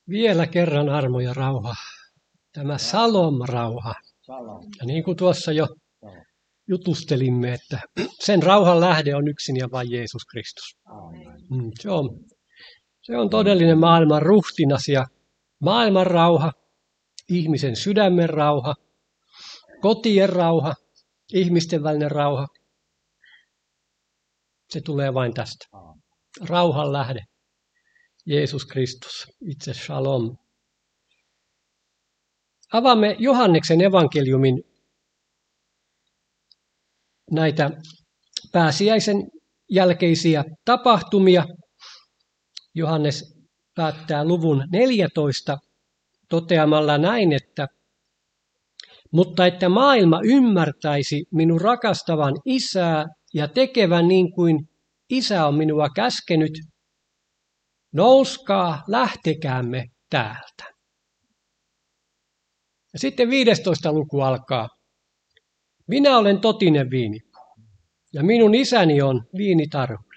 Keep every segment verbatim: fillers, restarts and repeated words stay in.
Vielä kerran armo ja rauha. Tämä Salom-rauha. Salam. Ja niin kuin tuossa jo Joo. jutustelimme, että sen rauhan lähde on yksin ja vain Jeesus Kristus. Aamen. Mm, Se on, se on todellinen maailman ruhtinas ja maailman rauha, ihmisen sydämen rauha, kotien rauha, ihmisten välinen rauha. Se tulee vain tästä. Aamen. Rauhan lähde, Jeesus Kristus, itse Shalom. Avaamme Johanneksen evankeliumin näitä pääsiäisen jälkeisiä tapahtumia. Johannes päättää luvun neljätoista toteamalla näin, että mutta että maailma ymmärtäisi minun rakastavan Isää ja tekevän niin kuin Isä on minua käskenyt, nouskaa, lähtekäämme täältä. Ja sitten viidestoista luku alkaa. Minä olen totinen viinipuu, ja minun isäni on viinitarhuri.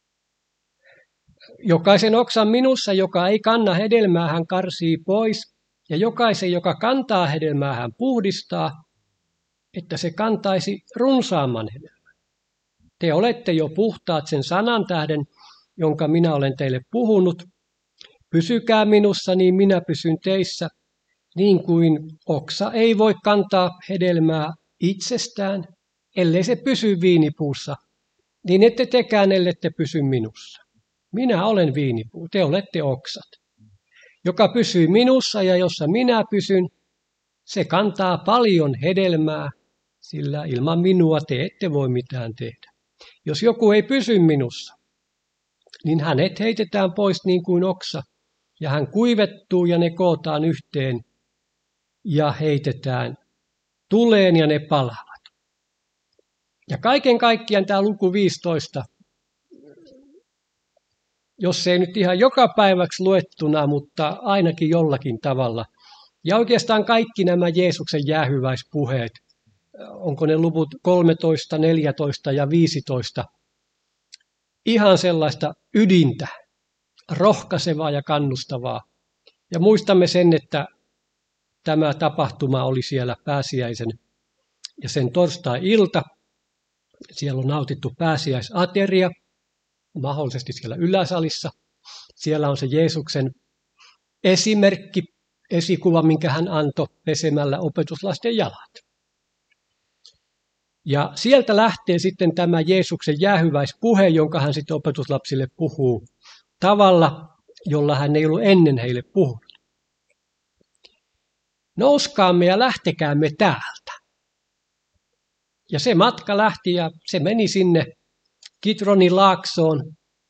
Jokaisen oksan minussa, joka ei kanna hedelmää, hän karsii pois, ja jokaisen, joka kantaa hedelmää, hän puhdistaa, että se kantaisi runsaamman hedelmän. Te olette jo puhtaat sen sanan tähden, jonka minä olen teille puhunut. Pysykää minussa, niin minä pysyn teissä, niin kuin oksa ei voi kantaa hedelmää itsestään, ellei se pysy viinipuussa, niin ette tekään, ellette pysy minussa. Minä olen viinipuu, te olette oksat. Joka pysyy minussa ja jossa minä pysyn, se kantaa paljon hedelmää, sillä ilman minua te ette voi mitään tehdä. Jos joku ei pysy minussa, niin hänet heitetään pois niin kuin oksa, ja hän kuivettuu ja ne kootaan yhteen ja heitetään tuleen ja ne palavat. Ja kaiken kaikkiaan tämä luku viisitoista, jos ei nyt ihan joka päiväksi luettuna, mutta ainakin jollakin tavalla. Ja oikeastaan kaikki nämä Jeesuksen jäähyväispuheet, onko ne luvut kolmetoista, neljätoista ja viisitoista, ihan sellaista ydintä, rohkaisevaa ja kannustavaa. Ja muistamme sen, että tämä tapahtuma oli siellä pääsiäisen ja sen torstai-ilta. Siellä on nautittu pääsiäisateria, mahdollisesti siellä yläsalissa. Siellä on se Jeesuksen esimerkki, esikuva, minkä hän antoi pesemällä opetuslasten jalat. Ja sieltä lähtee sitten tämä Jeesuksen jäähyväispuhe, jonka hän sitten opetuslapsille puhuu tavalla, jolla hän ei ollut ennen heille puhunut. Nouskaamme ja lähtekäämme täältä. Ja se matka lähti ja se meni sinne Kidronin laaksoon.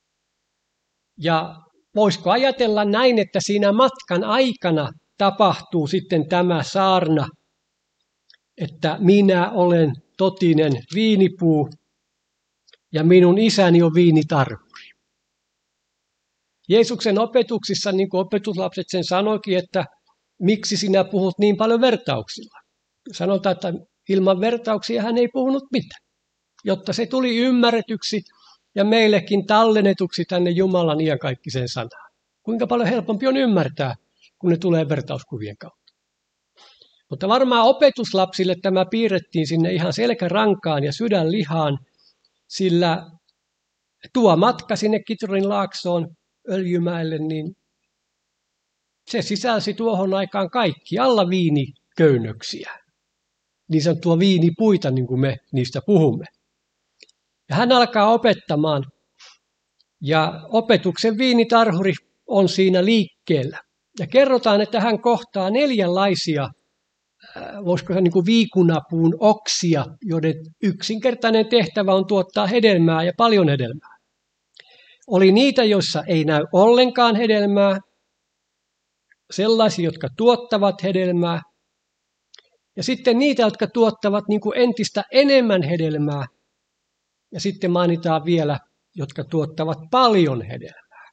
Ja voisiko ajatella näin, että siinä matkan aikana tapahtuu sitten tämä saarna, että minä olen totinen viinipuu ja minun isäni on viinitarhuri. Jeesuksen opetuksissa, niin kuin opetuslapset sen sanoikin, että miksi sinä puhut niin paljon vertauksilla? Sanotaan, että ilman vertauksia hän ei puhunut mitään, jotta se tuli ymmärretyksi ja meillekin tallennetuksi tänne Jumalan iankaikkiseen sanaan. Kuinka paljon helpompi on ymmärtää, kun ne tulee vertauskuvien kautta. Mutta varmaan opetuslapsille tämä piirrettiin sinne ihan selkärankaan ja sydänlihaan, sillä tuo matka sinne Kidronin laaksoon Öljymäelle, niin se sisälsi tuohon aikaan kaikki alla viiniköynnöksiä. Niin sanottua viinipuita, niin kuin me niistä puhumme. Ja hän alkaa opettamaan, ja opetuksen viinitarhuri on siinä liikkeellä. Ja kerrotaan, että hän kohtaa neljänlaisia, voisiko se niin kuin viikunapuun oksia, joiden yksinkertainen tehtävä on tuottaa hedelmää ja paljon hedelmää. Oli niitä, joissa ei näy ollenkaan hedelmää, sellaisia, jotka tuottavat hedelmää, ja sitten niitä, jotka tuottavat niin kuin entistä enemmän hedelmää, ja sitten mainitaan vielä, jotka tuottavat paljon hedelmää.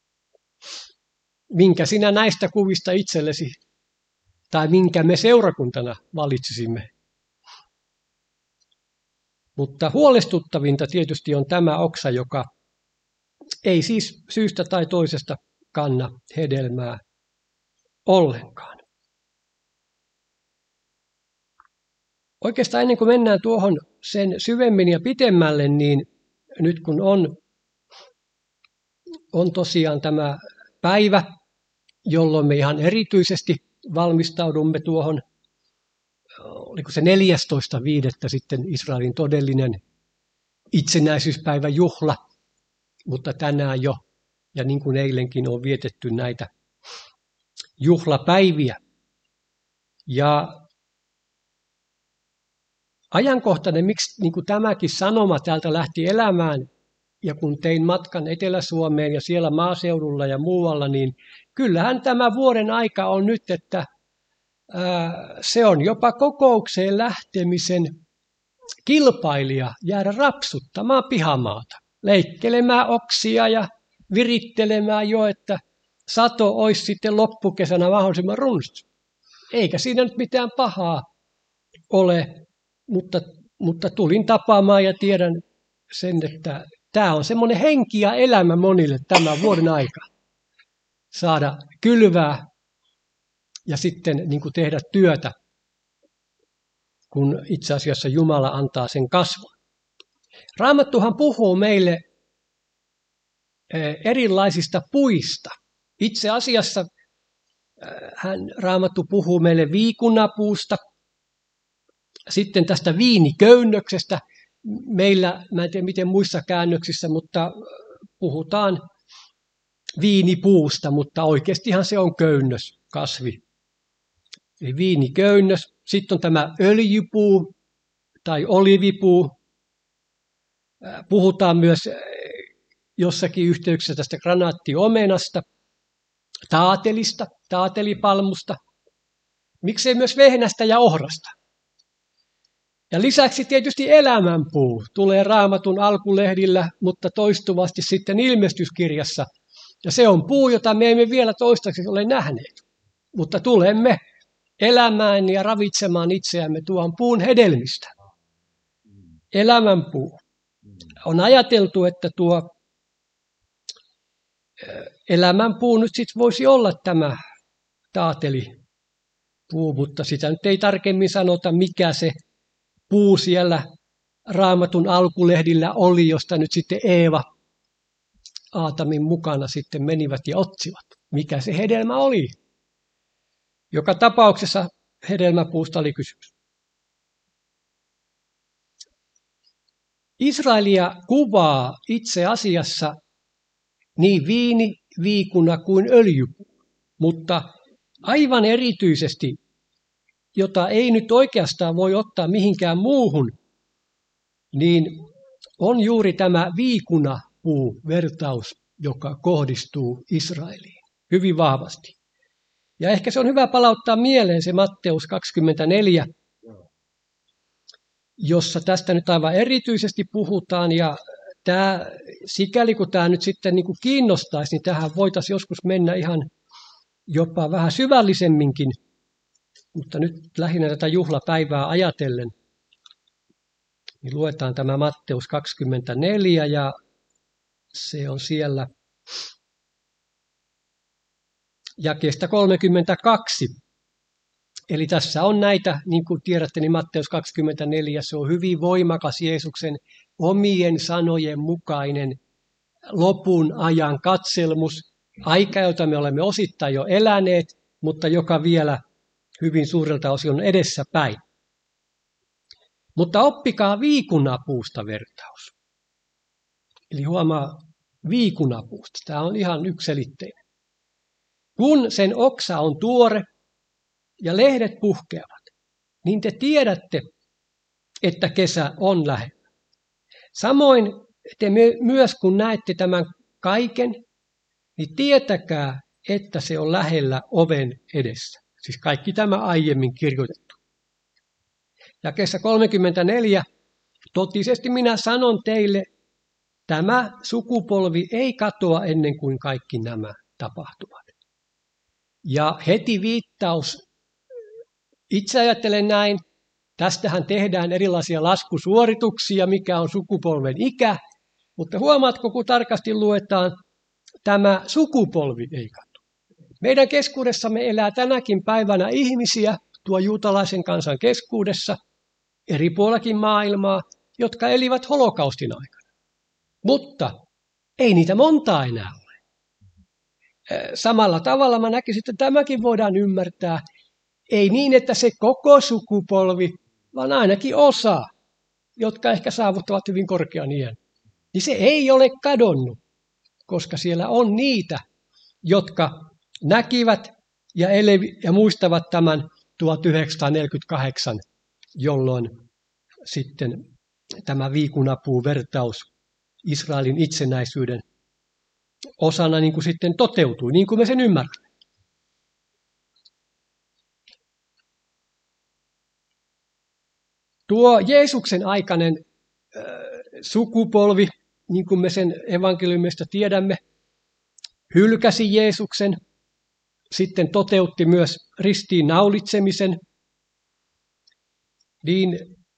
Minkä sinä näistä kuvista itsellesi, tai minkä me seurakuntana valitsisimme. Mutta huolestuttavinta tietysti on tämä oksa, joka ei siis syystä tai toisesta kanna hedelmää. ollenkaan. Oikeastaan ennen kuin mennään tuohon sen syvemmin ja pitemmälle, niin nyt kun on, on tosiaan tämä päivä, jolloin me ihan erityisesti valmistaudumme tuohon, oliko se neljästoista viidettä sitten Israelin todellinen itsenäisyyspäivän juhla, mutta tänään jo, ja niin kuin eilenkin on vietetty näitä juhlapäiviä. Ja ajankohtainen, miksi niin kuin tämäkin sanoma täältä lähti elämään, ja kun tein matkan Etelä-Suomeen ja siellä maaseudulla ja muualla, niin kyllähän tämä vuoden aika on nyt, että ää, se on jopa kokoukseen lähtemisen kilpailija jäädä rapsuttamaan pihamaata, leikkelemään oksia ja virittelemään jo, että sato olisi sitten loppukesänä mahdollisimman runsas. Eikä siinä nyt mitään pahaa ole, mutta, mutta tulin tapaamaan ja tiedän sen, että tämä on semmoinen henki ja elämä monille tämä vuoden aika. Saada kylvää ja sitten niin kuin tehdä työtä, kun itse asiassa Jumala antaa sen kasvun. Raamattuhan puhuu meille erilaisista puista. Itse asiassa hän, Raamattu puhuu meille viikunapuusta, sitten tästä viiniköynnöksestä. Meillä, mä en tiedä miten muissa käännöksissä, mutta puhutaan viinipuusta, mutta oikeastihan se on köynnös, kasvi. Eli viiniköynnös. Sitten on tämä öljypuu tai olivipuu. Puhutaan myös jossakin yhteyksessä tästä granaattiomenasta, taatelista, taatelipalmusta. Miksei myös vehnästä ja ohrasta. Ja lisäksi tietysti elämänpuu tulee Raamatun alkulehdillä, mutta toistuvasti sitten ilmestyskirjassa. Ja se on puu, jota me emme vielä toistaiseksi ole nähneet. Mutta tulemme elämään ja ravitsemaan itseämme tuon puun hedelmistä. Elämänpuu. On ajateltu, että tuo elämänpuu nyt sitten voisi olla tämä taatelipuu, mutta sitä nyt ei tarkemmin sanota, mikä se puu siellä Raamatun alkulehdillä oli, josta nyt sitten Eeva Aatamin mukana sitten menivät ja otsivat. Mikä se hedelmä oli? Joka tapauksessa hedelmäpuusta oli kysymys. Israelia kuvaa itse asiassa niin viini, viikuna kuin öljypuu, mutta aivan erityisesti, jota ei nyt oikeastaan voi ottaa mihinkään muuhun, niin on juuri tämä viikunapuu-vertaus, joka kohdistuu Israeliin hyvin vahvasti. Ja ehkä se on hyvä palauttaa mieleen se Matteus kaksikymmentäneljä, jossa tästä nyt aivan erityisesti puhutaan, ja tämä, sikäli kun tämä nyt sitten niin kuin kiinnostaisi, niin tähän voitaisiin joskus mennä ihan jopa vähän syvällisemminkin, mutta nyt lähinnä tätä juhlapäivää ajatellen, niin luetaan tämä Matteus kaksikymmentäneljä, ja se on siellä jakeesta kolmekymmentäkaksi. Eli tässä on näitä, niin kuin tiedätte, niin Matteus kaksikymmentäneljä, se on hyvin voimakas Jeesuksen omien sanojen mukainen lopun ajan katselmus, aika, jota me olemme osittain jo eläneet, mutta joka vielä hyvin suurelta osin on edessäpäin. Mutta oppikaa viikunapuusta vertaus. Eli huomaa viikunapuusta. Tämä on ihan yksiselitteinen. Kun sen oksa on tuore ja lehdet puhkeavat, niin te tiedätte, että kesä on lähellä. Samoin te myös kun näette tämän kaiken, niin tietäkää, että se on lähellä oven edessä. Siis kaikki tämä aiemmin kirjoitettu. Jakeessa kolmekymmentäneljä, totisesti minä sanon teille, tämä sukupolvi ei katoa ennen kuin kaikki nämä tapahtuvat. Ja heti viittaus, itse ajattelen näin, tästähän tehdään erilaisia laskusuorituksia, mikä on sukupolven ikä, mutta huomaatko, kun tarkasti luetaan, tämä sukupolvi ei katoa. Meidän keskuudessamme elää tänäkin päivänä ihmisiä tuo juutalaisen kansan keskuudessa, eri puolellakin maailmaa, jotka elivät holokaustin aikana. Mutta ei niitä montaa enää ole. Samalla tavalla mä näkisin, että tämäkin voidaan ymmärtää. Ei niin, että se koko sukupolvi, vaan ainakin osa, jotka ehkä saavuttavat hyvin korkean iän. Niin se ei ole kadonnut, koska siellä on niitä, jotka näkivät ja, elevi, ja muistavat tämän tuhatyhdeksänsataaneljäkymmentäkahdeksan, jolloin sitten tämä viikunapuuvertaus Israelin itsenäisyyden osana niin kuin sitten toteutui, niin kuin me sen ymmärrämme. Tuo Jeesuksen aikainen äh, sukupolvi, niin kuin me sen evankeliumista tiedämme, hylkäsi Jeesuksen, sitten toteutti myös ristiin naulitsemisen, niin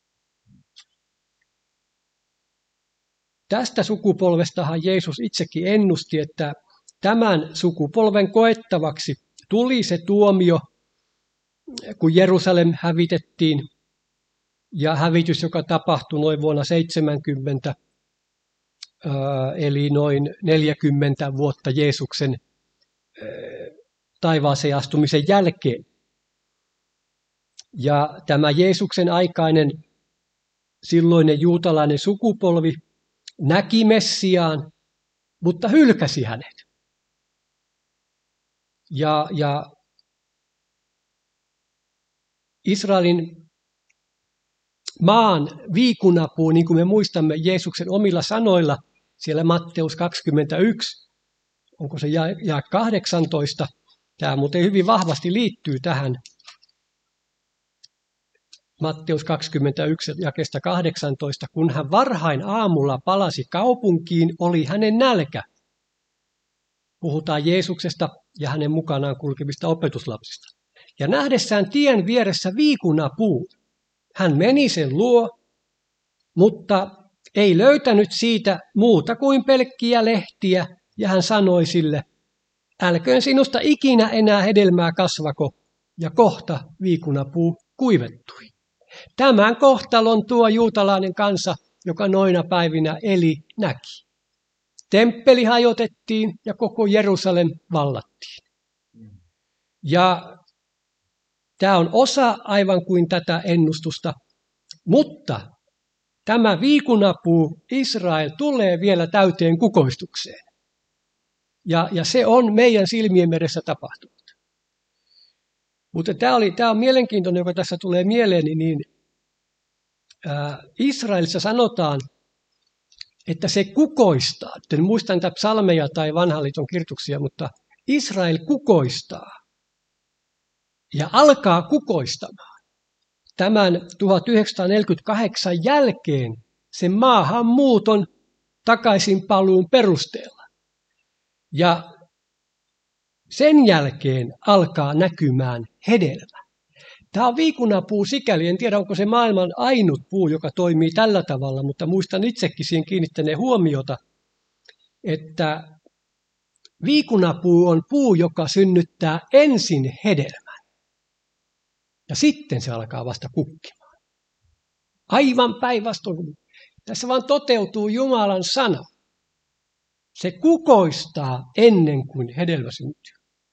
tästä sukupolvestahan Jeesus itsekin ennusti, että tämän sukupolven koettavaksi tuli se tuomio, kun Jerusalem hävitettiin, ja hävitys, joka tapahtui noin vuonna seitsemänkymmentä, eli noin neljäkymmentä vuotta Jeesuksen taivaaseen astumisen jälkeen. Ja tämä Jeesuksen aikainen silloinen juutalainen sukupolvi näki Messiaan, mutta hylkäsi hänet. Ja, ja Israelin maan viikunapuu, niin kuin me muistamme Jeesuksen omilla sanoilla, siellä Matteus kaksikymmentäyksi, onko se jae kahdeksantoista, tämä muuten hyvin vahvasti liittyy tähän. Matteus kaksikymmentäyksi jakeesta kahdeksantoista, kun hän varhain aamulla palasi kaupunkiin, oli hänen nälkä. Puhutaan Jeesuksesta ja hänen mukanaan kulkevista opetuslapsista. Ja nähdessään tien vieressä viikunapuu, hän meni sen luo, mutta ei löytänyt siitä muuta kuin pelkkiä lehtiä, ja hän sanoi sille, älköön sinusta ikinä enää hedelmää kasvako, ja kohta viikunapuu kuivettui. Tämän kohtalon tuo juutalainen kansa, joka noina päivinä eli, näki. Temppeli hajotettiin ja koko Jerusalem vallattiin. Ja tämä on osa aivan kuin tätä ennustusta, mutta tämä viikunapuu Israel tulee vielä täyteen kukoistukseen. Ja, ja se on meidän silmien edessä tapahtunut. Mutta tämä, oli, tämä on mielenkiintoinen, joka tässä tulee mieleeni, niin ää, Israelissa sanotaan, että se kukoistaa. En muista niitä psalmeja tai vanhan liiton kirjoituksia, mutta Israel kukoistaa ja alkaa kukoistamaan tämän tuhatyhdeksänsataaneljäkymmentäkahdeksan jälkeen sen maahanmuuton takaisin paluun perusteella. Ja sen jälkeen alkaa näkymään hedelmä. Tämä on viikunapuu sikäli, en tiedä onko se maailman ainut puu, joka toimii tällä tavalla, mutta muistan itsekin siihen kiinnittäneen huomiota, että viikunapuu on puu, joka synnyttää ensin hedelmän ja sitten se alkaa vasta kukkimaan. Aivan päinvastoin. Tässä vaan toteutuu Jumalan sana. Se kukoistaa ennen kuin hedelmä syntyy.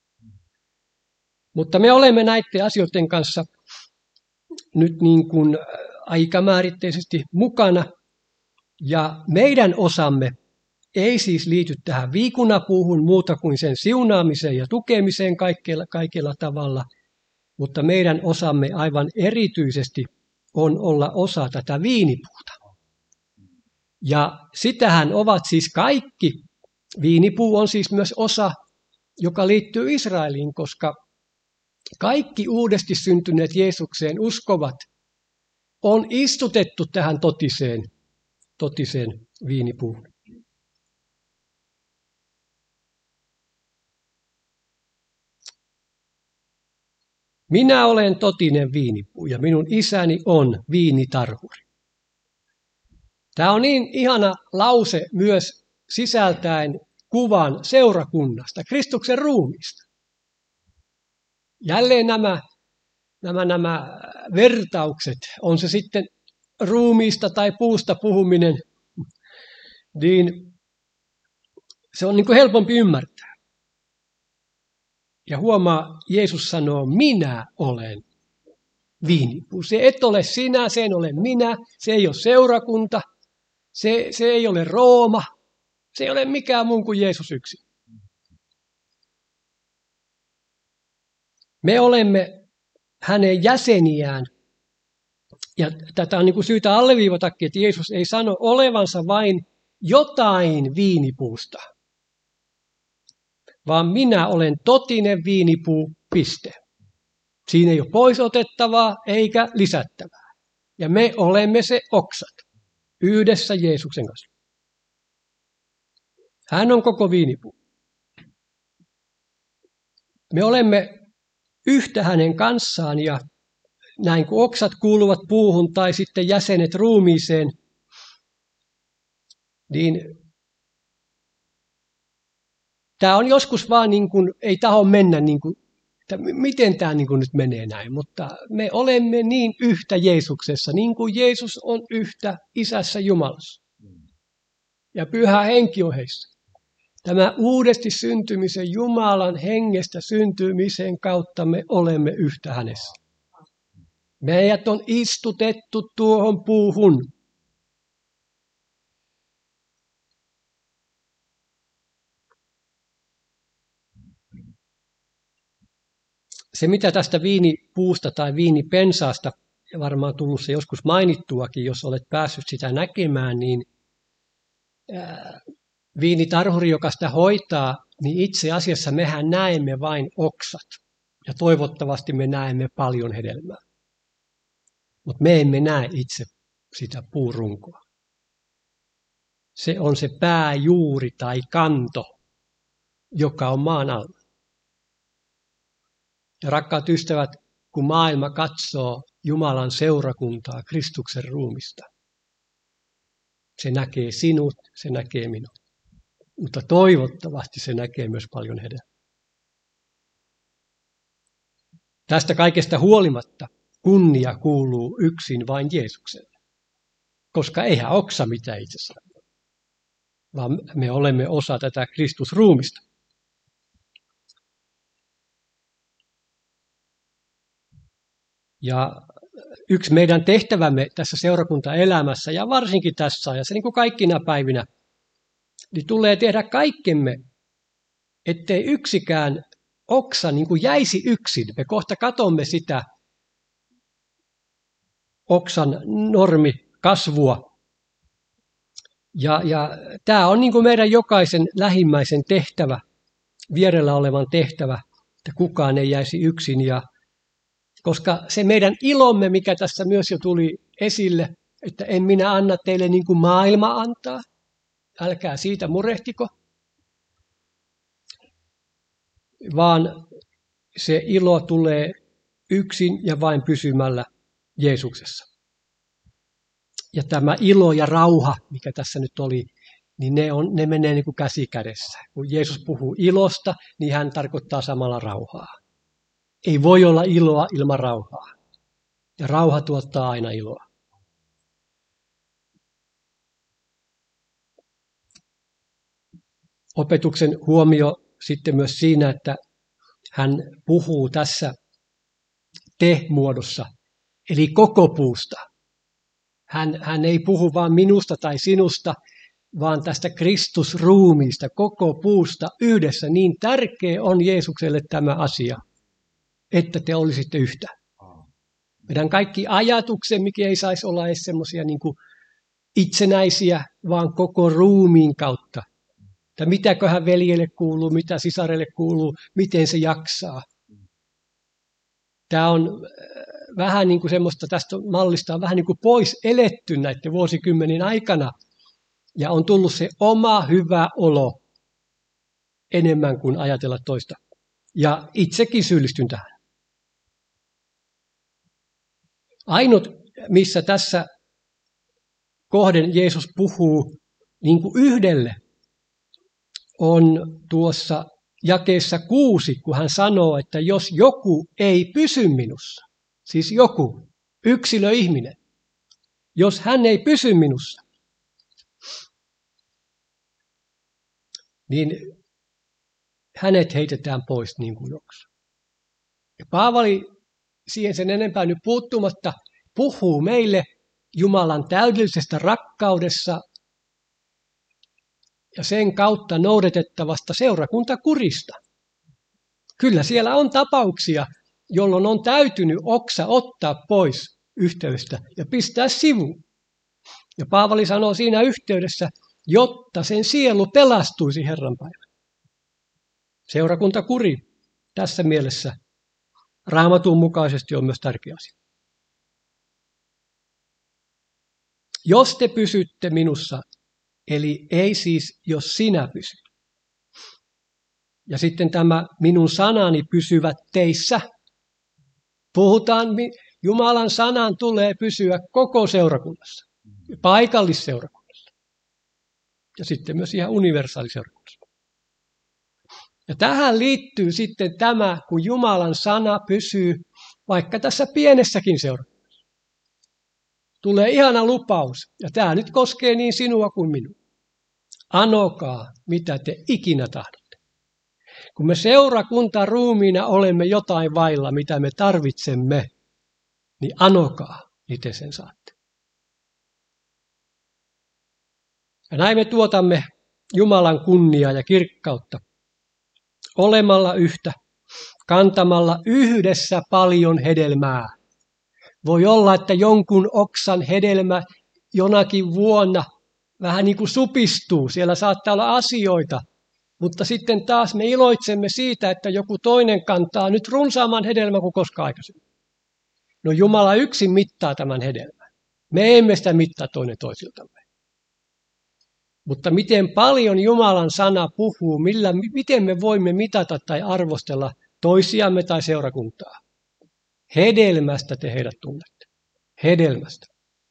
Mutta me olemme näiden asioiden kanssa nyt niin kuin aikamääritteisesti mukana. Ja meidän osamme ei siis liity tähän viikunapuuhun muuta kuin sen siunaamiseen ja tukemiseen kaikilla, kaikilla tavalla. Mutta meidän osamme aivan erityisesti on olla osa tätä viinipuuta. Ja sitähän ovat siis kaikki. Viinipuu on siis myös osa, joka liittyy Israeliin, koska kaikki uudesti syntyneet Jeesukseen uskovat on istutettu tähän totiseen, totiseen viinipuuhun. Minä olen totinen viinipuu ja minun isäni on viinitarhuri. Tämä on niin ihana lause myös sisältäen kuvan seurakunnasta, Kristuksen ruumiista. Jälleen nämä, nämä, nämä vertaukset, on se sitten ruumiista tai puusta puhuminen, niin se on niin kuin helpompi ymmärtää. Ja huomaa, Jeesus sanoo, minä olen viinipuu. Se et ole sinä, se en ole minä, se ei ole seurakunta, se, se ei ole Rooma, se ei ole mikään muu kuin Jeesus yksin. Me olemme hänen jäseniään, ja tätä on niin kuin syytä alleviivatakin, että Jeesus ei sano olevansa vain jotain viinipuusta, vaan minä olen totinen viinipuu, piste. Siinä ei ole pois otettavaa eikä lisättävää. Ja me olemme se oksat yhdessä Jeesuksen kanssa. Hän on koko viinipuu. Me olemme yhtä hänen kanssaan ja näin kuin oksat kuuluvat puuhun tai sitten jäsenet ruumiiseen, niin tämä on joskus vaan niin kuin, ei taho mennä niin kuin, että miten tämä niin kuin nyt menee näin, mutta me olemme niin yhtä Jeesuksessa, niin kuin Jeesus on yhtä Isässä Jumalassa. Ja Pyhä Henki on heissä. Tämä uudesti syntymisen Jumalan hengestä syntymisen kautta me olemme yhtä hänessä. Meidät on istutettu tuohon puuhun. Se, mitä tästä viinipuusta tai viinipensaasta, varmaan tullut se joskus mainittuakin, jos olet päässyt sitä näkemään, niin ää, viinitarhuri, joka sitä hoitaa, niin itse asiassa mehän näemme vain oksat. Ja toivottavasti me näemme paljon hedelmää. Mutta me emme näe itse sitä puurunkoa. Se on se pääjuuri tai kanto, joka on maan alla. Ja rakkaat ystävät, kun maailma katsoo Jumalan seurakuntaa, Kristuksen ruumista, se näkee sinut, se näkee minut. Mutta toivottavasti se näkee myös paljon hedelmää. Tästä kaikesta huolimatta kunnia kuuluu yksin vain Jeesukselle. Koska eihän oksa mitään itsessään, vaan me olemme osa tätä Kristusruumista. Ja yksi meidän tehtävämme tässä seurakuntaelämässä ja varsinkin tässä ajassa, niin kuin kaikkina päivinä, niin tulee tehdä kaikkemme, ettei yksikään oksa niin kuin jäisi yksin. Me kohta katsomme sitä oksan normikasvua. Ja, ja tämä on niin kuin meidän jokaisen lähimmäisen tehtävä, vierellä olevan tehtävä, että kukaan ei jäisi yksin. Ja koska se meidän ilomme, mikä tässä myös jo tuli esille, että en minä anna teille niin kuin maailma antaa, älkää siitä murehtiko, vaan se ilo tulee yksin ja vain pysymällä Jeesuksessa. Ja tämä ilo ja rauha, mikä tässä nyt oli, niin ne, on, ne menee niin kuin käsi kädessä. Kun Jeesus puhuu ilosta, niin hän tarkoittaa samalla rauhaa. Ei voi olla iloa ilman rauhaa. Ja rauha tuottaa aina iloa. Opetuksen huomio sitten myös siinä, että hän puhuu tässä te-muodossa, eli koko puusta. Hän, hän ei puhu vain minusta tai sinusta, vaan tästä Kristusruumiista, koko puusta yhdessä. Niin tärkeä on Jeesukselle tämä asia, että te olisitte yhtä. Meidän kaikki ajatukset, mikä ei saisi olla edes semmoisia niin kuin itsenäisiä, vaan koko ruumiin kautta. Että mitäköhän veljelle kuuluu, mitä sisarelle kuuluu, miten se jaksaa. Tämä on vähän niin kuin semmoista, tästä mallista on vähän niin kuin pois eletty näiden vuosikymmenien aikana. Ja on tullut se oma hyvä olo enemmän kuin ajatella toista. Ja itsekin syyllistyn tähän. Ainut, missä tässä kohden Jeesus puhuu niin kuin yhdelle, on tuossa jakeessa kuusi, kun hän sanoo, että jos joku ei pysy minussa, siis joku, yksilöihminen, jos hän ei pysy minussa, niin hänet heitetään pois niin kuin joksa. Ja Paavali siihen sen enempää nyt puuttumatta puhuu meille Jumalan täydellisestä rakkaudessa ja sen kautta noudatettavasta seurakuntakurista. Kyllä siellä on tapauksia, jolloin on täytynyt oksa ottaa pois yhteydestä ja pistää sivuun. Ja Paavali sanoo siinä yhteydessä, jotta sen sielu pelastuisi Herran päivänä. Seurakuntakuri tässä mielessä Raamatun mukaisesti on myös tärkeä asia. Jos te pysytte minussa, eli ei siis, jos sinä pysyt. Ja sitten tämä minun sanani pysyvät teissä. Puhutaan, Jumalan sanan tulee pysyä koko seurakunnassa, paikallisseurakunnassa ja sitten myös ihan universaaliseurakunnassa. Ja tähän liittyy sitten tämä, kun Jumalan sana pysyy vaikka tässä pienessäkin seurakunnassa. Tulee ihana lupaus, ja tämä nyt koskee niin sinua kuin minua. Anokaa, mitä te ikinä tahdotte. Kun me seurakunta ruumiina olemme jotain vailla, mitä me tarvitsemme, niin anokaa, niin te sen saatte. Ja näin me tuotamme Jumalan kunniaa ja kirkkautta olemalla yhtä, kantamalla yhdessä paljon hedelmää. Voi olla, että jonkun oksan hedelmä jonakin vuonna vähän niin kuin supistuu. Siellä saattaa olla asioita, mutta sitten taas me iloitsemme siitä, että joku toinen kantaa nyt runsaamman hedelmän kuin koskaan aikaisemmin. No Jumala yksin mittaa tämän hedelmän. Me emme sitä mittaa toinen toisiltamme. Mutta miten paljon Jumalan sana puhuu, millä, miten me voimme mitata tai arvostella toisiamme tai seurakuntaa. Hedelmästä te heidät tunnette. Hedelmästä.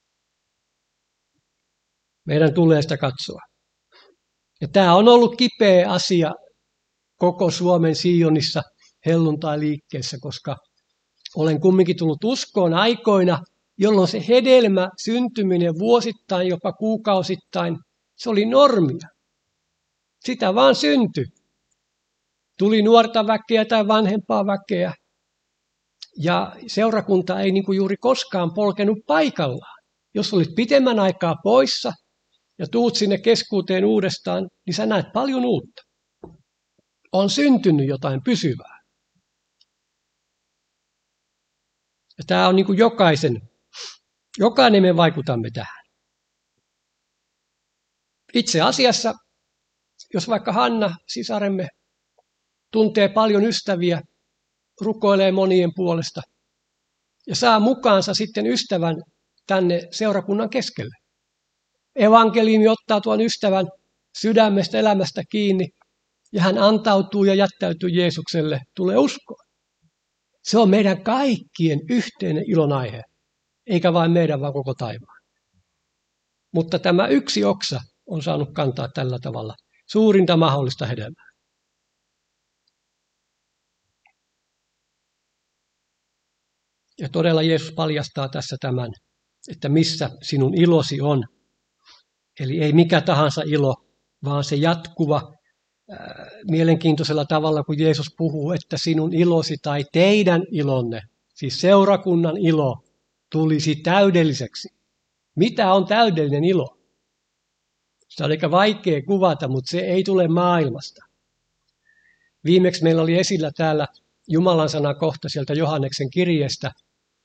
Meidän tulee sitä katsoa. Ja tämä on ollut kipeä asia koko Suomen Sionissa helluntai-liikkeessä, koska olen kumminkin tullut uskoon aikoina, jolloin se hedelmä syntyminen vuosittain, jopa kuukausittain, se oli normia. Sitä vaan syntyi. Tuli nuorta väkeä tai vanhempaa väkeä. Ja seurakunta ei niin kuin juuri koskaan polkenut paikallaan. Jos olit pitemmän aikaa poissa ja tuut sinne keskuuteen uudestaan, niin sä näet paljon uutta. On syntynyt jotain pysyvää. Ja tämä on niin kuin jokaisen, jokainen me vaikutamme tähän. Itse asiassa, jos vaikka Hanna, sisaremme, tuntee paljon ystäviä, rukoilee monien puolesta ja saa mukaansa sitten ystävän tänne seurakunnan keskelle. Evankeliumi ottaa tuon ystävän sydämestä, elämästä kiinni ja hän antautuu ja jättäytyy Jeesukselle, tulee uskoon. Se on meidän kaikkien yhteinen ilonaihe, eikä vain meidän, vaan koko taivaan. Mutta tämä yksi oksa on saanut kantaa tällä tavalla suurinta mahdollista hedelmää. Ja todella Jeesus paljastaa tässä tämän, että missä sinun ilosi on. Eli ei mikä tahansa ilo, vaan se jatkuva, ää, mielenkiintoisella tavalla, kun Jeesus puhuu, että sinun ilosi tai teidän ilonne, siis seurakunnan ilo, tulisi täydelliseksi. Mitä on täydellinen ilo? Se on aika vaikea kuvata, mutta se ei tule maailmasta. Viimeksi meillä oli esillä täällä Jumalan sana kohta sieltä Johanneksen kirjeestä,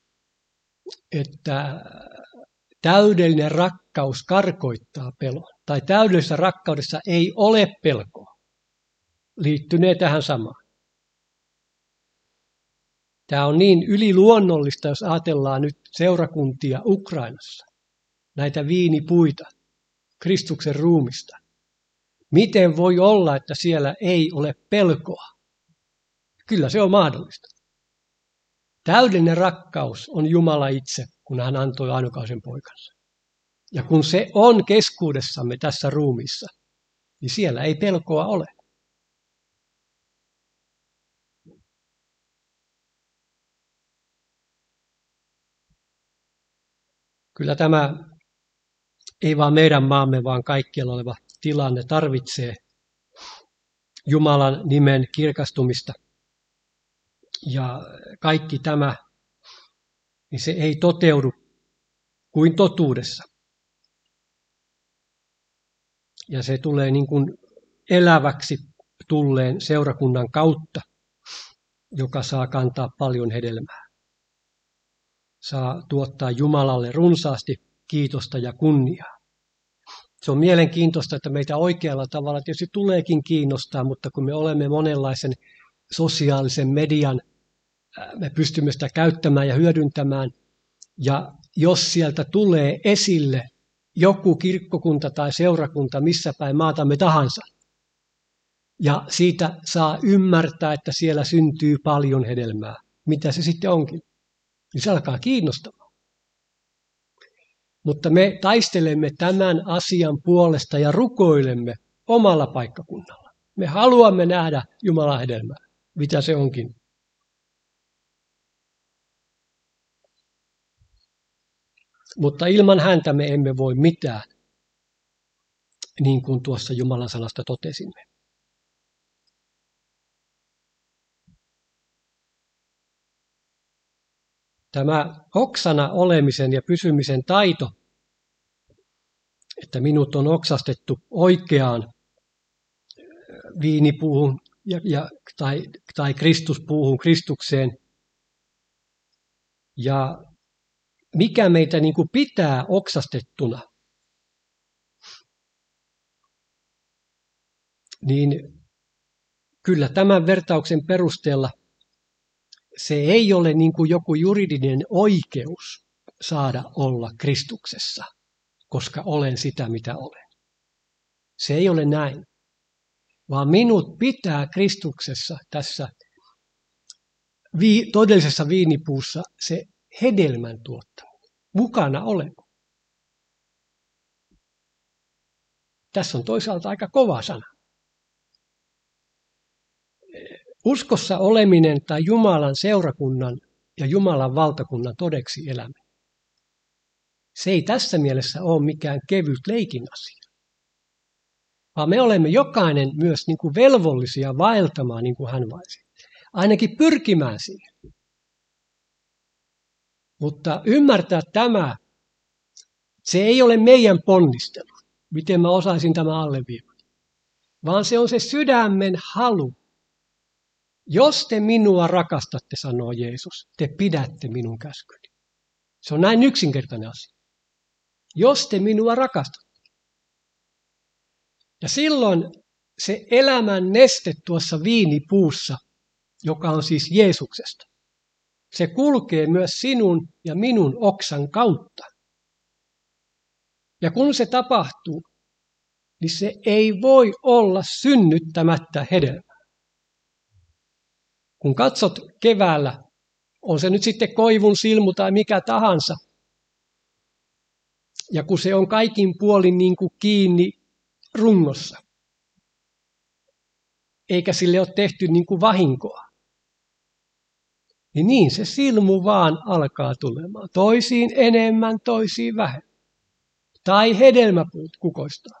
että täydellinen rakkaus karkoittaa pelon. Tai täydellisessä rakkaudessa ei ole pelkoa. Liittynee tähän samaan. Tämä on niin yliluonnollista, jos ajatellaan nyt seurakuntia Ukrainassa. Näitä viinipuita, Kristuksen ruumista. Miten voi olla, että siellä ei ole pelkoa? Kyllä se on mahdollista. Täydellinen rakkaus on Jumala itse, kun hän antoi ainokaisen poikansa. Ja kun se on keskuudessamme tässä ruumiissa, niin siellä ei pelkoa ole. Kyllä tämä ei vain meidän maamme, vaan kaikkialla oleva tilanne tarvitsee Jumalan nimen kirkastumista. Ja kaikki tämä, niin se ei toteudu kuin totuudessa. Ja se tulee niin kuin eläväksi tulleen seurakunnan kautta, joka saa kantaa paljon hedelmää. Saa tuottaa Jumalalle runsaasti kiitosta ja kunniaa. Se on mielenkiintoista, että meitä oikealla tavalla tietysti tuleekin kiinnostaa, mutta kun me olemme monenlaisen sosiaalisen median, me pystymme sitä käyttämään ja hyödyntämään. Ja jos sieltä tulee esille joku kirkkokunta tai seurakunta missä päin maatamme tahansa, ja siitä saa ymmärtää, että siellä syntyy paljon hedelmää, mitä se sitten onkin, niin se alkaa kiinnostamaan. Mutta me taistelemme tämän asian puolesta ja rukoilemme omalla paikkakunnalla. Me haluamme nähdä Jumalan hedelmää, mitä se onkin. Mutta ilman häntä me emme voi mitään, niin kuin tuossa Jumalan sanasta totesimme. Tämä oksana olemisen ja pysymisen taito, että minut on oksastettu oikeaan viinipuuhun ja, ja, tai, tai Kristuspuuhun, Kristukseen, ja mikä meitä niin kuin pitää oksastettuna, niin kyllä tämän vertauksen perusteella se ei ole niin kuin joku juridinen oikeus saada olla Kristuksessa, koska olen sitä, mitä olen. Se ei ole näin, vaan minut pitää Kristuksessa tässä vi- todellisessa viinipuussa se hedelmän tuottaminen, mukana oleva. Tässä on toisaalta aika kova sana. Uskossa oleminen tai Jumalan seurakunnan ja Jumalan valtakunnan todeksi eläminen. Se ei tässä mielessä ole mikään kevyt leikin asia, vaan me olemme jokainen myös niin kuin velvollisia vaeltamaan niin kuin hän vaelsi. Ainakin pyrkimään siihen. Mutta ymmärtää tämä, se ei ole meidän ponnistelu, miten mä osaisin tämän alleviivata, vaan se on se sydämen halu. Jos te minua rakastatte, sanoo Jeesus, te pidätte minun käskyni. Se on näin yksinkertainen asia. Jos te minua rakastatte. Ja silloin se elämän neste tuossa viinipuussa, joka on siis Jeesuksesta, se kulkee myös sinun ja minun oksan kautta. Ja kun se tapahtuu, niin se ei voi olla synnyttämättä hedelmää. Kun katsot keväällä, on se nyt sitten koivun silmu tai mikä tahansa, ja kun se on kaikin puolin niin kuin kiinni rungossa, eikä sille ole tehty niin kuin vahinkoa, niin niin se silmu vaan alkaa tulemaan. Toisiin enemmän, toisiin vähemmän. Tai hedelmäpuut kukoistaa.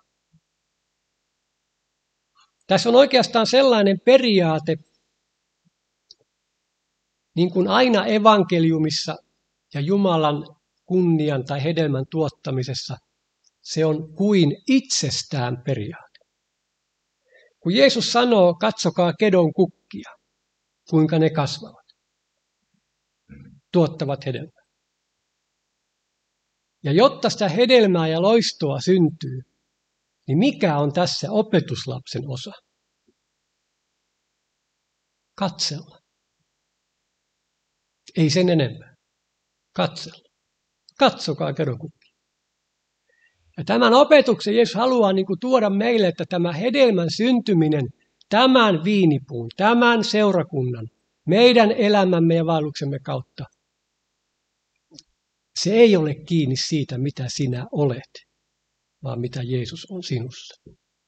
Tässä on oikeastaan sellainen periaate, niin kuin aina evankeliumissa ja Jumalan kunnian tai hedelmän tuottamisessa, se on kuin itsestään periaate. Kun Jeesus sanoo, katsokaa kedon kukkia, kuinka ne kasvavat, tuottavat hedelmää. Ja jotta sitä hedelmää ja loistoa syntyy, niin mikä on tässä opetuslapsen osa? Katsella. Ei sen enempää. Katsella. Katsokaa kedon kukkia. Ja tämän opetuksen Jeesus haluaa niin kuin tuoda meille, että tämä hedelmän syntyminen tämän viinipuun, tämän seurakunnan, meidän elämämme ja vaelluksemme kautta, se ei ole kiinni siitä, mitä sinä olet, vaan mitä Jeesus on sinussa.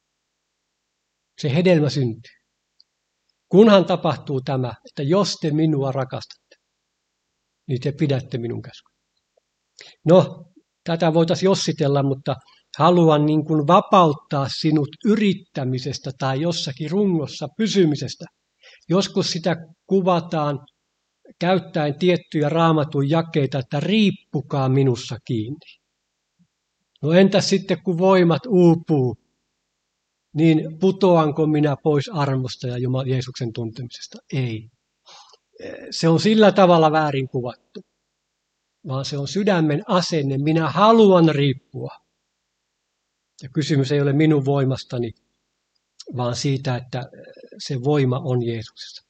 Se hedelmä syntyy. Kunhan tapahtuu tämä, että jos te minua rakastatte, niin te pidätte minun käskyni. No, tätä voitaisiin jossitella, mutta haluan niin kuin vapauttaa sinut yrittämisestä tai jossakin rungossa pysymisestä. Joskus sitä kuvataan käyttäen tiettyjä raamatun jakeita, että riippukaa minussa kiinni. No entäs sitten, kun voimat uupuu, niin putoanko minä pois armosta ja Jumalan Jeesuksen tuntemisesta? Ei. Se on sillä tavalla väärin kuvattu, vaan se on sydämen asenne. Minä haluan riippua. Ja kysymys ei ole minun voimastani, vaan siitä, että se voima on Jeesuksessa.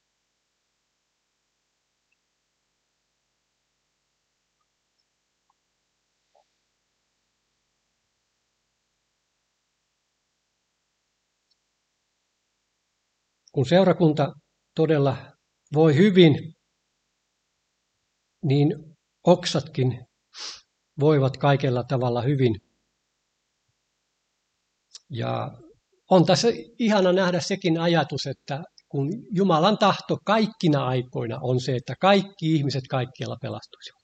Kun seurakunta todella voi hyvin, niin oksatkin voivat kaikella tavalla hyvin. Ja on tässä ihana nähdä sekin ajatus, että kun Jumalan tahto kaikkina aikoina on se, että kaikki ihmiset kaikkialla pelastuisivat.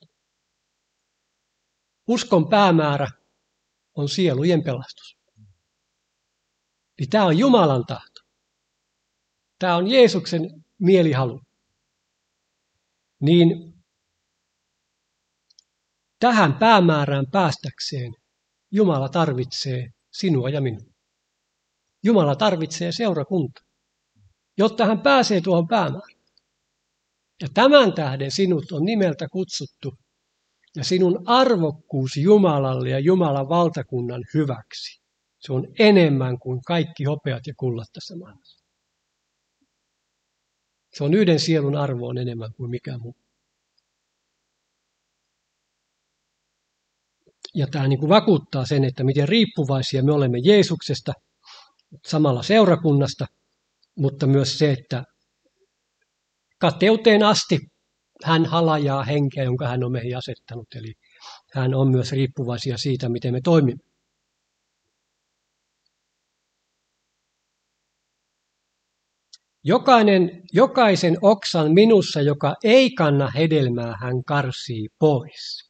Uskon päämäärä on sielujen pelastus. Niin tämä on Jumalan tahto. Tämä on Jeesuksen mielihalu. Niin tähän päämäärään päästäkseen Jumala tarvitsee sinua ja minua. Jumala tarvitsee seurakuntaa, jotta hän pääsee tuohon päämäärään. Ja tämän tähden sinut on nimeltä kutsuttu ja sinun arvokkuus Jumalalle ja Jumalan valtakunnan hyväksi. Se on enemmän kuin kaikki hopeat ja kullat tässä maailmassa. Se on yhden sielun arvo on enemmän kuin mikään muu. Ja tämä niin kuin vakuuttaa sen, että miten riippuvaisia me olemme Jeesuksesta, samalla seurakunnasta, mutta myös se, että kateuteen asti hän halajaa henkeä, jonka hän on meihin asettanut. Eli hän on myös riippuvaisia siitä, miten me toimimme. Jokainen, jokaisen oksan minussa, joka ei kanna hedelmää, hän karsii pois.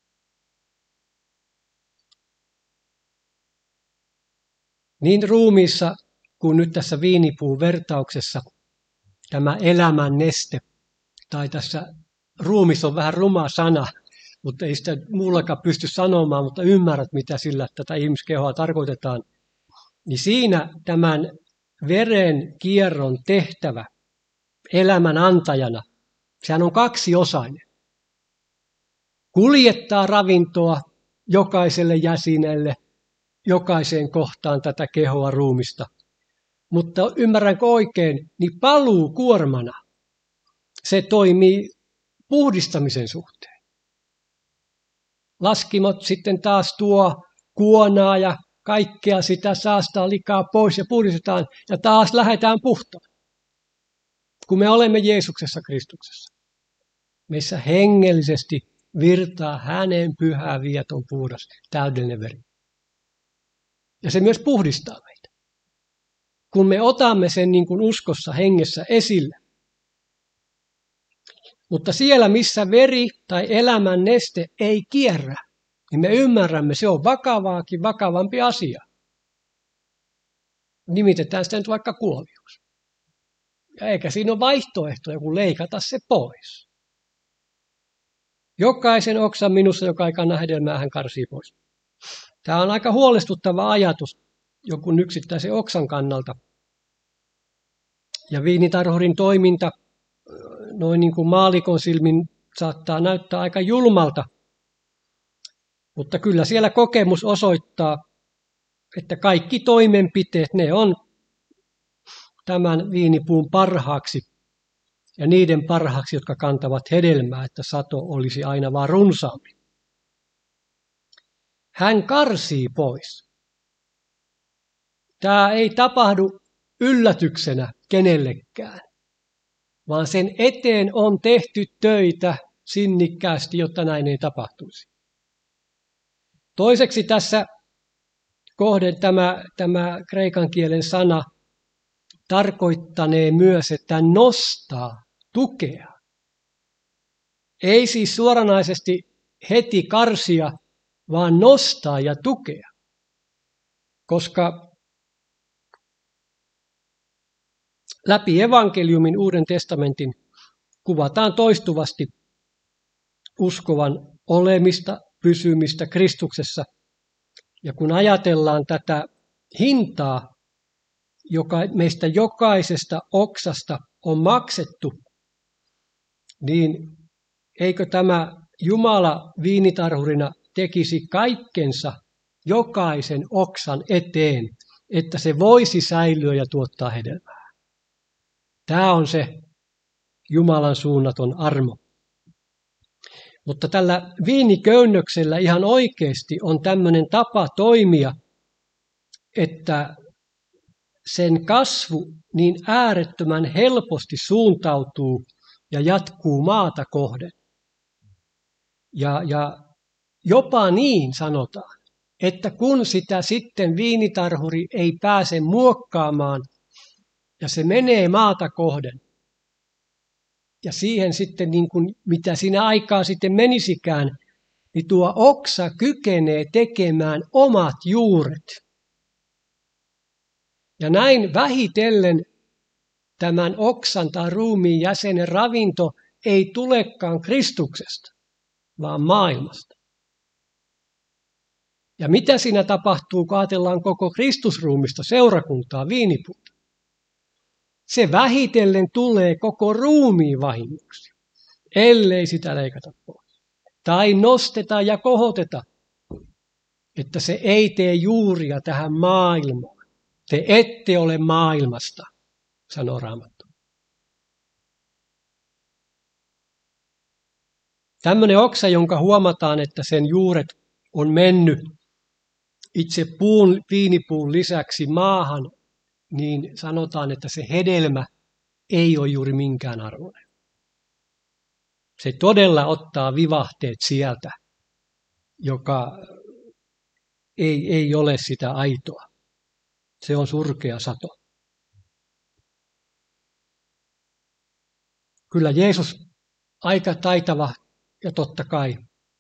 Niin ruumiissa kuin nyt tässä viinipuun vertauksessa tämä elämän neste, tai tässä ruumis on vähän ruma sana, mutta ei sitä muullakaan pysty sanomaan, mutta ymmärrät, mitä sillä tätä ihmiskehoa tarkoitetaan. Niin siinä tämän veren kierron tehtävä elämän antajana, sehän on kaksiosainen. Kuljettaa ravintoa jokaiselle jäsenelle, jokaiseen kohtaan tätä kehoa ruumista. Mutta ymmärränkö oikein, niin paluu kuormana se toimii puhdistamisen suhteen. Laskimot sitten taas tuo kuonaa ja kaikkea sitä saastaa likaa pois ja puhdistetaan ja taas lähdetään puhtaan. Kun me olemme Jeesuksessa Kristuksessa, meissä hengellisesti virtaa hänen pyhä vieton puhdas täydellinen veri. Ja se myös puhdistaa meitä. Kun me otamme sen niin kuin uskossa hengessä esille. Mutta siellä, missä veri tai elämän neste ei kierrä, niin me ymmärrämme, se on vakavaakin vakavampi asia. Nimitetään sitä nyt vaikka kuolioksi. Ja eikä siinä ole vaihtoehtoja, kun leikata se pois. Jokaisen oksan minussa, joka ei kanna hedelmää, hän karsii pois. Tämä on aika huolestuttava ajatus jonkun yksittäisen oksan kannalta. Ja viinitarhurin toiminta noin niin kuin maalikon silmin saattaa näyttää aika julmalta. Mutta kyllä siellä kokemus osoittaa, että kaikki toimenpiteet, ne on tämän viinipuun parhaaksi ja niiden parhaaksi, jotka kantavat hedelmää, että sato olisi aina vaan runsaampi. Hän karsii pois. Tämä ei tapahdu yllätyksenä kenellekään, vaan sen eteen on tehty töitä sinnikkäästi, jotta näin ei tapahtuisi. Toiseksi tässä kohden tämä, tämä kreikan kielen sana tarkoittanee myös, että nostaa, tukea. Ei siis suoranaisesti heti karsia, vaan nostaa ja tukea. Koska läpi evankeliumin Uuden testamentin kuvataan toistuvasti uskovan olemista, pysymistä Kristuksessa. Ja kun ajatellaan tätä hintaa, joka meistä jokaisesta oksasta on maksettu, niin eikö tämä Jumala viinitarhurina tekisi kaikkensa jokaisen oksan eteen, että se voisi säilyä ja tuottaa hedelmää. Tämä on se Jumalan suunnaton armo. Mutta tällä viiniköynnöksellä ihan oikeasti on tämmöinen tapa toimia, että sen kasvu niin äärettömän helposti suuntautuu ja jatkuu maata kohden. Ja, ja jopa niin sanotaan, että kun sitä sitten viinitarhuri ei pääse muokkaamaan ja se menee maata kohden, ja siihen sitten niin kuin mitä siinä aikaa sitten menisikään, niin tuo oksa kykenee tekemään omat juuret. Ja näin vähitellen tämän oksan tai ruumiin jäsenen ravinto ei tulekaan Kristuksesta, vaan maailmasta. Ja mitä siinä tapahtuu, kun ajatellaan koko Kristusruumista, seurakuntaa, viinipuuta? Se vähitellen tulee koko ruumiin vahingoksi, ellei sitä leikata pois. Tai nosteta ja kohoteta, että se ei tee juuria tähän maailmaan. Te ette ole maailmasta, sanoo Raamattu. Tämmöinen oksa, jonka huomataan, että sen juuret on mennyt itse puun, viinipuun lisäksi maahan, niin sanotaan, että se hedelmä ei ole juuri minkään arvoinen. Se todella ottaa vivahteet sieltä, joka ei, ei ole sitä aitoa. Se on surkea sato. Kyllä Jeesus aika taitava ja totta kai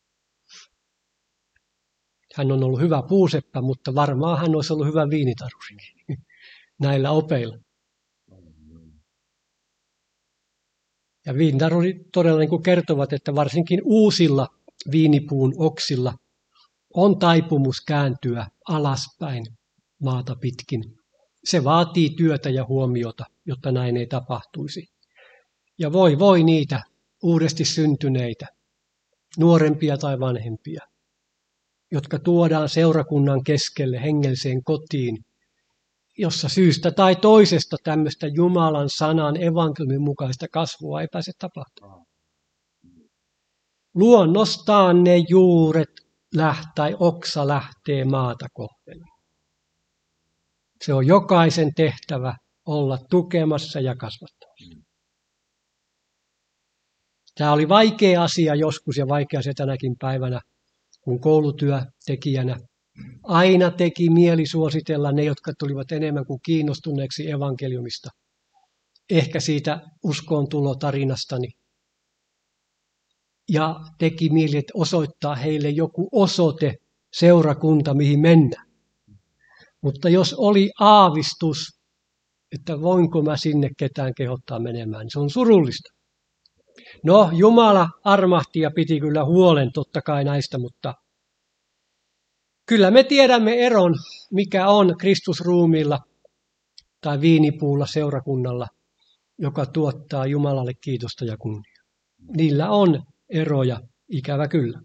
hän on ollut hyvä puuseppä, mutta varmaan hän olisi ollut hyvä viinitarhurikin näillä opeilla. Ja viinitarhurit todella niin kuin kertovat, että varsinkin uusilla viinipuun oksilla on taipumus kääntyä alaspäin maata pitkin. Se vaatii työtä ja huomiota, jotta näin ei tapahtuisi. Ja voi voi niitä uudesti syntyneitä, nuorempia tai vanhempia, jotka tuodaan seurakunnan keskelle hengelliseen kotiin, jossa syystä tai toisesta tämmöistä Jumalan sanan evankeliumin mukaista kasvua ei pääse tapahtumaan. Luonnostaan ne juuret läht, tai oksa lähtee maata kohden. Se on jokaisen tehtävä olla tukemassa ja kasvattamassa. Tämä oli vaikea asia joskus ja vaikea se tänäkin päivänä, kun koulutyötekijänä aina teki mieli suositella ne, jotka tulivat enemmän kuin kiinnostuneeksi evankeliumista. Ehkä siitä uskoontulotarinastani. Ja teki mieli, että osoittaa heille joku osoite, seurakunta, mihin mennä. Mutta jos oli aavistus, että voinko mä sinne ketään kehottaa menemään, niin se on surullista. No, Jumala armahti ja piti kyllä huolen totta kai näistä, mutta kyllä me tiedämme eron, mikä on Kristusruumiilla tai viinipuulla seurakunnalla, joka tuottaa Jumalalle kiitosta ja kunniaa. Niillä on eroja, ikävä kyllä.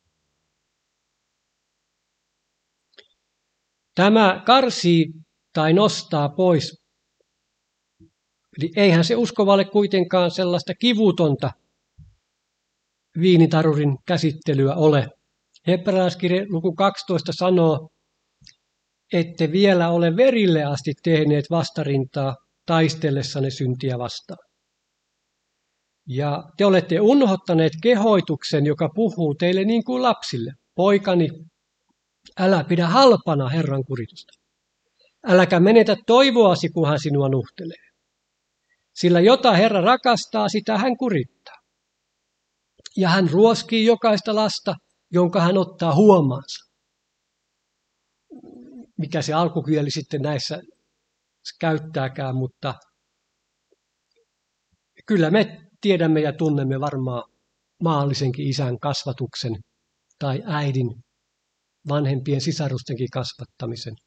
Tämä karsii tai nostaa pois. Eli eihän se uskovalle kuitenkaan sellaista kivutonta viinitarurin käsittelyä ole. Hebrealaiskirje luku kaksitoista sanoo, ette vielä ole verille asti tehneet vastarintaa taistellessanne syntiä vastaan. Ja te olette unohtaneet kehoituksen, joka puhuu teille niin kuin lapsille. Poikani, älä pidä halpana Herran kuritusta. Äläkä menetä toivoasi, kun hän sinua nuhtelee. Sillä jota Herra rakastaa, sitä hän kurittaa. Ja hän ruoskii jokaista lasta, jonka hän ottaa huomaansa. Mikä se alkukieli sitten näissä käyttääkään, mutta kyllä me tiedämme ja tunnemme varmaan maallisenkin isän kasvatuksen tai äidin vanhempien sisarustenkin kasvattamisen.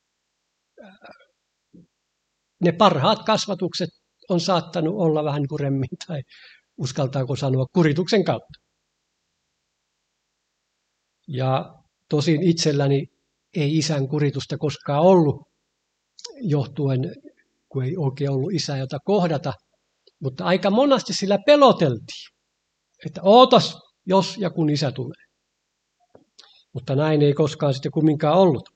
Ne parhaat kasvatukset on saattanut olla vähän niin kuin remmin tai uskaltaako sanoa kurituksen kautta. Ja tosin itselläni ei isän kuritusta koskaan ollut, johtuen, kun ei oikein ollut isää, jota kohdata, mutta aika monasti sillä peloteltiin, että ootas, jos ja kun isä tulee. Mutta näin ei koskaan sitten kumminkaan ollut.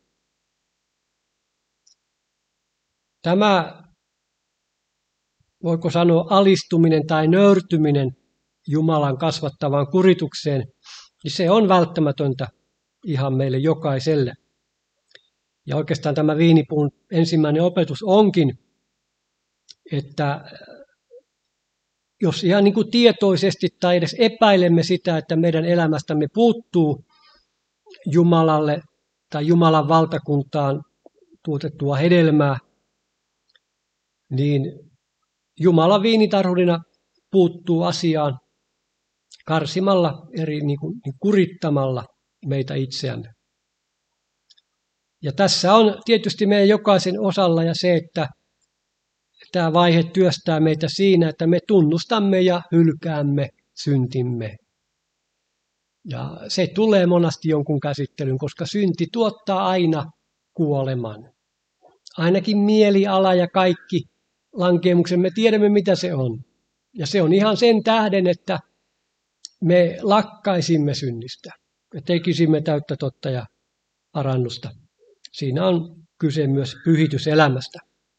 Tämä, voiko sanoa, alistuminen tai nöyrtyminen Jumalan kasvattavaan kuritukseen, niin se on välttämätöntä ihan meille jokaiselle. Ja oikeastaan tämä viinipuun ensimmäinen opetus onkin, että jos ihan niin kuin tietoisesti tai edes epäilemme sitä, että meidän elämästämme puuttuu Jumalalle tai Jumalan valtakuntaan tuotettua hedelmää, niin Jumala viinitarhurina puuttuu asiaan karsimalla, eri niin kuin, niin kurittamalla meitä itseämme. Ja tässä on tietysti meidän jokaisen osalla ja se, että tämä vaihe työstää meitä siinä, että me tunnustamme ja hylkäämme syntimme. Ja se tulee monasti jonkun käsittelyyn, koska synti tuottaa aina kuoleman. Ainakin mieliala ja kaikki lankeemuksen, me tiedämme mitä se on. Ja se on ihan sen tähden, että me lakkaisimme synnistä ja tekisimme täyttä totta ja parannusta. Siinä on kyse myös pyhityselämästä.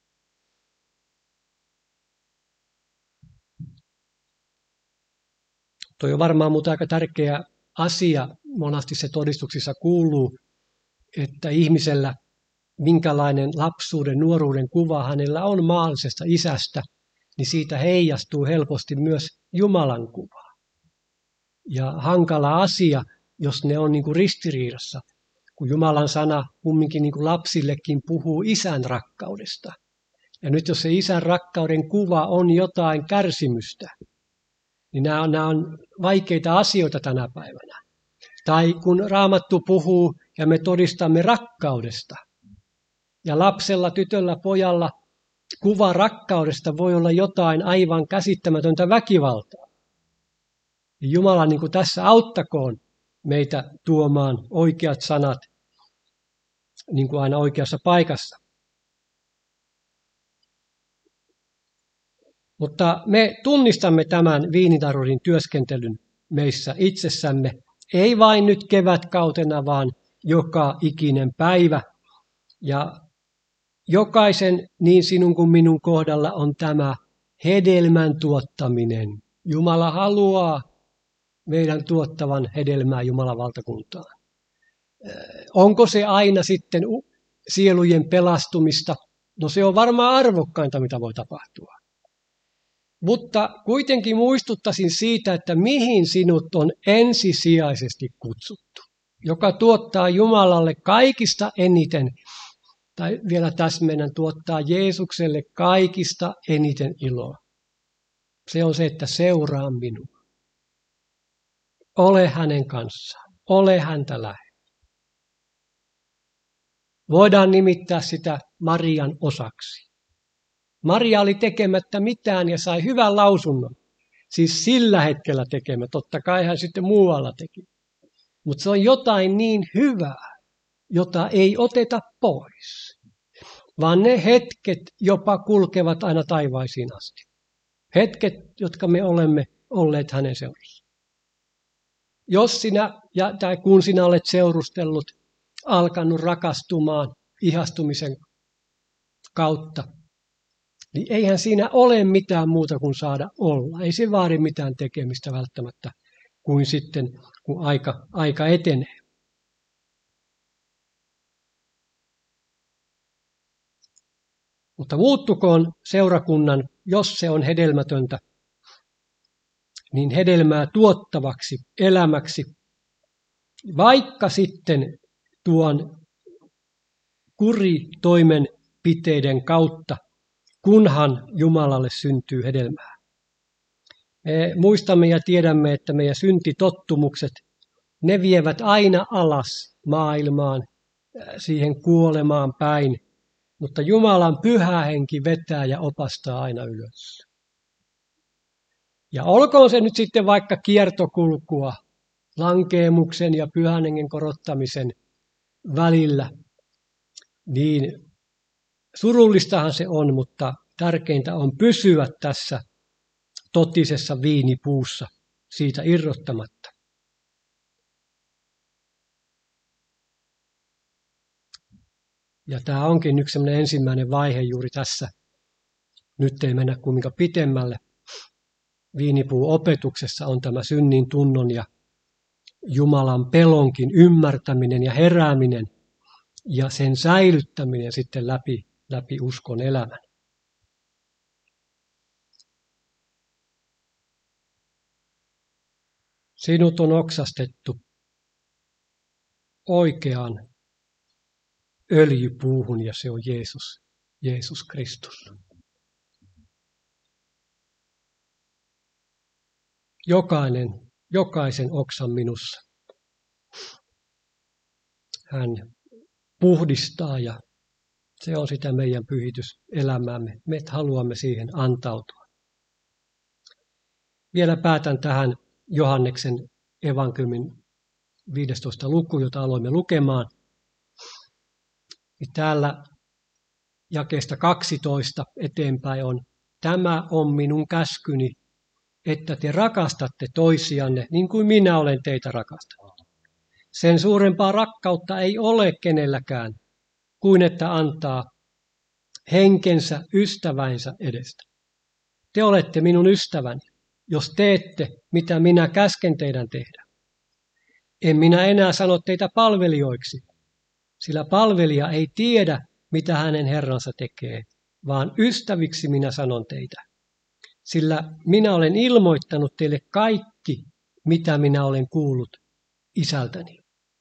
Tuo on varmaan muuta aika tärkeä asia, monasti se todistuksissa kuuluu, että ihmisellä minkälainen lapsuuden, nuoruuden kuva hänellä on maallisesta isästä, niin siitä heijastuu helposti myös Jumalan kuva. Ja hankala asia, jos ne on niin kuin ristiriidassa, kun Jumalan sana kumminkin niin kuin lapsillekin puhuu isän rakkaudesta. Ja nyt jos se isän rakkauden kuva on jotain kärsimystä, niin nämä on, nämä on vaikeita asioita tänä päivänä. Tai kun Raamattu puhuu ja me todistamme rakkaudesta, ja lapsella, tytöllä, pojalla kuva rakkaudesta voi olla jotain aivan käsittämätöntä väkivaltaa. Jumala niin kuin tässä auttakoon meitä tuomaan oikeat sanat niin kuin aina oikeassa paikassa. Mutta me tunnistamme tämän viinitarhurin työskentelyn meissä itsessämme, ei vain nyt kevätkautena, vaan joka ikinen päivä. Ja jokaisen, niin sinun kuin minun kohdalla, on tämä hedelmän tuottaminen. Jumala haluaa meidän tuottavan hedelmää Jumalan valtakuntaan. Onko se aina sitten sielujen pelastumista? No se on varmaan arvokkainta, mitä voi tapahtua. Mutta kuitenkin muistuttaisin siitä, että mihin sinut on ensisijaisesti kutsuttu, joka tuottaa Jumalalle kaikista eniten, tai vielä täsmennän, tuottaa Jeesukselle kaikista eniten iloa. Se on se, että seuraa minua. Ole hänen kanssaan. Ole häntä lähellä. Voidaan nimittää sitä Marian osaksi. Maria oli tekemättä mitään ja sai hyvän lausunnon. Siis sillä hetkellä tekemä. Totta kai hän sitten muualla teki. Mutta se on jotain niin hyvää, jota ei oteta pois. Vaan ne hetket jopa kulkevat aina taivaisiin asti. Hetket, jotka me olemme olleet hänen seurassa. Jos sinä, ja, tai kun sinä olet seurustellut, alkanut rakastumaan ihastumisen kautta, niin eihän siinä ole mitään muuta kuin saada olla. Ei se vaadi mitään tekemistä välttämättä kuin sitten, kun aika, aika etenee. Mutta muuttukoon seurakunnan, jos se on hedelmätöntä, niin hedelmää tuottavaksi elämäksi, Vaikka sitten tuon kuritoimenpiteiden kautta, kunhan Jumalalle syntyy hedelmää. Me muistamme ja tiedämme, että meidän syntitottumukset, ne vievät aina alas maailmaan, siihen kuolemaan päin, mutta Jumalan pyhä henki vetää ja opastaa aina ylös. Ja olkoon se nyt sitten vaikka kiertokulkua lankeemuksen ja pyhän hengen korottamisen välillä, niin surullistahan se on, mutta tärkeintä on pysyä tässä totisessa viinipuussa, siitä irrottamatta. Ja tämä onkin yksi sellainen ensimmäinen vaihe juuri tässä. Nyt ei mennä kuinka pitemmälle. Viinipuuopetuksessa on tämä synnin tunnon ja Jumalan pelonkin ymmärtäminen ja herääminen ja sen säilyttäminen sitten läpi, läpi uskon elämän. Sinut on oksastettu oikeaan öljypuuhun ja se on Jeesus, Jeesus Kristus. Jokainen, jokaisen oksan minussa. Hän puhdistaa ja se on sitä meidän pyhityselämäämme. Me haluamme siihen antautua. Vielä päätän tähän Johanneksen evankeliumin viidestoista luku, jota aloimme lukemaan. Täällä jakeesta kaksitoista eteenpäin on, tämä on minun käskyni, että te rakastatte toisianne niin kuin minä olen teitä rakastanut. Sen suurempaa rakkautta ei ole kenelläkään kuin että antaa henkensä ystävänsä edestä. Te olette minun ystäväni, jos teette, mitä minä käsken teidän tehdä. En minä enää sano teitä palvelijoiksi, sillä palvelija ei tiedä, mitä hänen herransa tekee, vaan ystäviksi minä sanon teitä. Sillä minä olen ilmoittanut teille kaikki, mitä minä olen kuullut isältäni.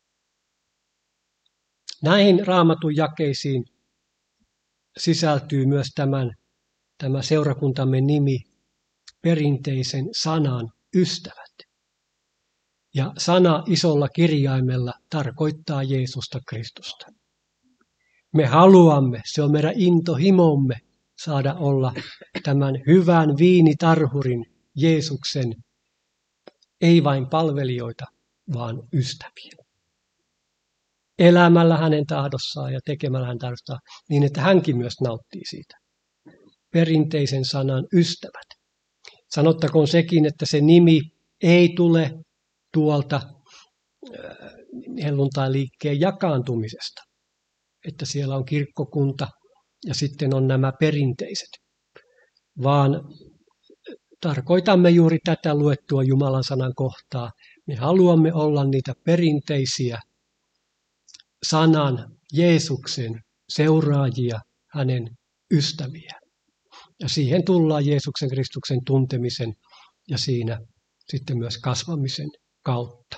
Näihin Raamatun jakeisiin sisältyy myös tämän, tämä seurakuntamme nimi, perinteisen sanan ystävät. Ja sana isolla kirjaimella tarkoittaa Jeesusta Kristusta. Me haluamme, se on meidän intohimomme, saada olla tämän hyvän viinitarhurin Jeesuksen, ei vain palvelijoita, vaan ystäviä. Elämällä hänen tahdossaan ja tekemällä hänen tahdossaan, niin että hänkin myös nauttii siitä. Perinteisen sanan ystävät. Sanottakoon sekin, että se nimi ei tule tuolta helluntailiikkeen jakaantumisesta, että siellä on kirkkokunta ja sitten on nämä perinteiset, vaan tarkoitamme juuri tätä luettua Jumalan sanan kohtaa. Me haluamme olla niitä perinteisiä sanan Jeesuksen seuraajia, hänen ystäviä. Ja siihen tullaan Jeesuksen Kristuksen tuntemisen ja siinä sitten myös kasvamisen kautta.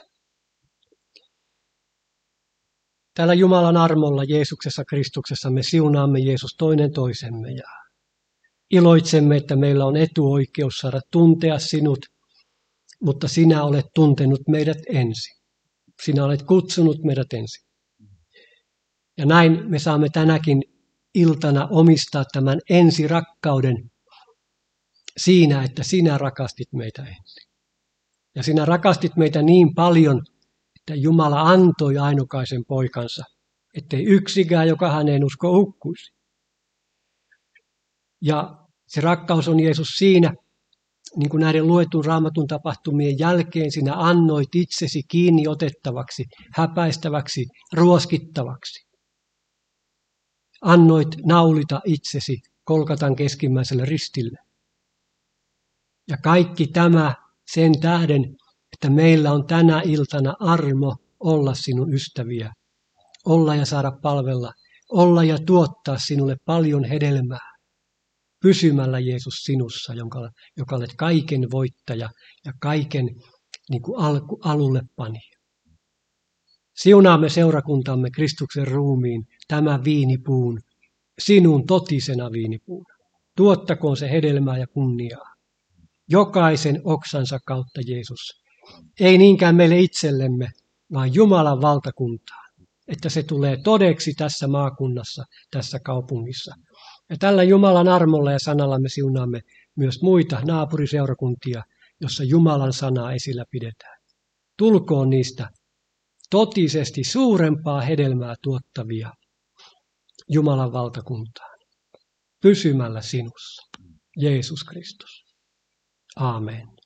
Tällä Jumalan armolla Jeesuksessa Kristuksessa me siunaamme Jeesus toinen toisemme ja iloitsemme, että meillä on etuoikeus saada tuntea sinut, mutta sinä olet tuntenut meidät ensin. Sinä olet kutsunut meidät ensin. Ja näin me saamme tänäkin iltana omistaa tämän ensirakkauden siinä, että sinä rakastit meitä ensin. Ja sinä rakastit meitä niin paljon, että Jumala antoi ainokaisen poikansa, ettei yksikään, joka häneen usko, hukkuisi. Ja se rakkaus on Jeesus siinä, niin kuin näiden luetun Raamatun tapahtumien jälkeen sinä annoit itsesi kiinni otettavaksi, häpäistäväksi, ruoskittavaksi. Annoit naulita itsesi Kolkatan keskimmäiselle ristille. Ja kaikki tämä sen tähden, että meillä on tänä iltana armo olla sinun ystäviä, olla ja saada palvella, olla ja tuottaa sinulle paljon hedelmää, pysymällä Jeesus sinussa, jonka, joka olet kaiken voittaja ja kaiken niin kuin alku, alulle panija. Siunaamme seurakuntamme Kristuksen ruumiin tämän viinipuun, sinun totisena viinipuuna. Tuottakoon se hedelmää ja kunniaa. Jokaisen oksansa kautta, Jeesus. Ei niinkään meille itsellemme, vaan Jumalan valtakuntaan. Että se tulee todeksi tässä maakunnassa, tässä kaupungissa. Ja tällä Jumalan armolla ja sanalla me siunaamme myös muita naapuriseurakuntia, jossa Jumalan sanaa esillä pidetään. Tulkoon niistä totisesti suurempaa hedelmää tuottavia Jumalan valtakuntaan, pysymällä sinussa, Jeesus Kristus. Aamen.